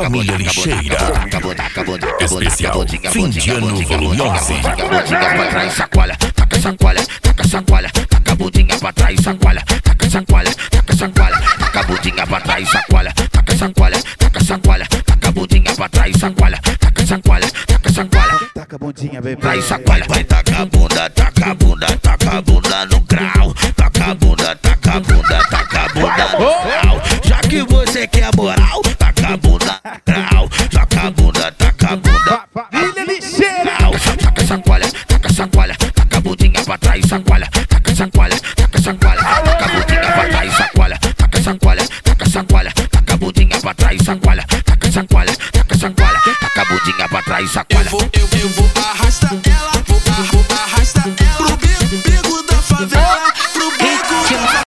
Família Lixeira. Especial fim de ano volume 11. Taca a bundinha pra trás, chacoalha, taca sancoalha, taca sancoalha, taca a bundinha pra trás, sancoalha, taca sancoalha, taca sancoalha, taca a bundinha pra trás, chacoalha, taca sancoalha, taca sancoalha, taca a bundinha pra trás, sancoalha, taca sancoalha, taca sancoalha, taca a bundinha, bebê. trás, chacoalha, vai taca a bunda, taca a bunda, taca a bunda no grau, taca a bunda, taca a bunda, taca a bunda no grau. Já que você quer moral, taca a bunda no grau, taca a bunda, taca a bunda. Família Lixeira. Taca sancoalha, taca sancoalha, taca a bundinha pra trás, sancoalha, taca sancoalha, taca sancoalha, taca a bundinha pra trás, sancoalha, taca sancoalha, taca sancoalha, taca a bundinha pra trás, sancoalha, taca sancoalha, taca sancoalha, taca a bundinha pra trás, sancoalha.